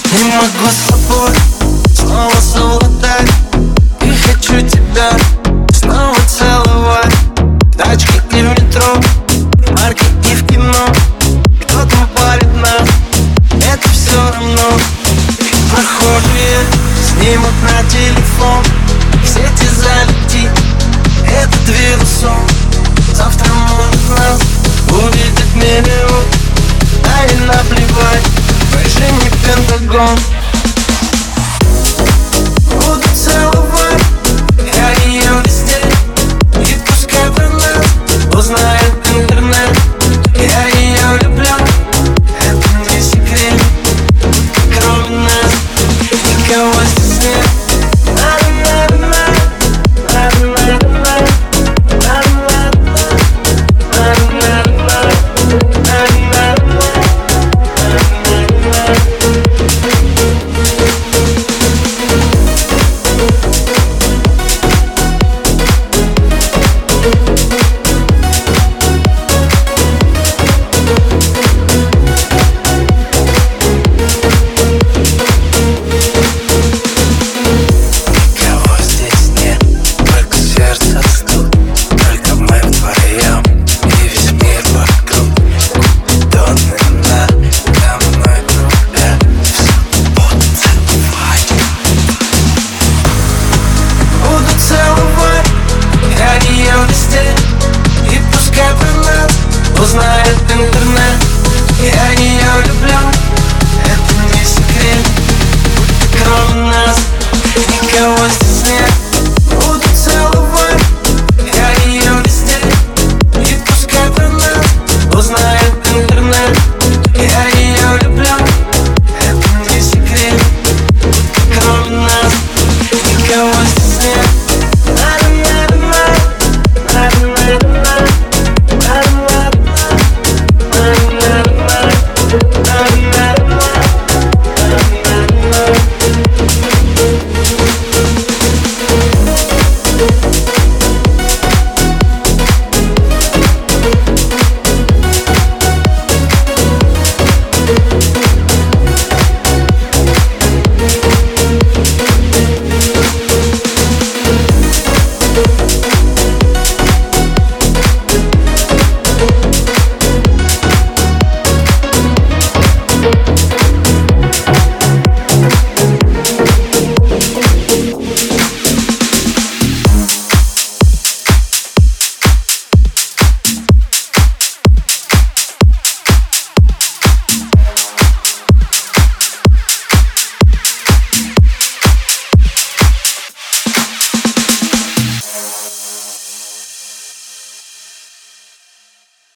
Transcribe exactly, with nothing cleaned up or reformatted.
Не могу с тобой снова совладать. И хочу тебя снова целовать. В тачке и в метро, в парке и в кино. Кто там парит нас, это все равно. Прохожие снимут на телефон, в сети залетит этот вирус. Завтра может нас увидит миллион, а и наплевать, в режиме Пентагон.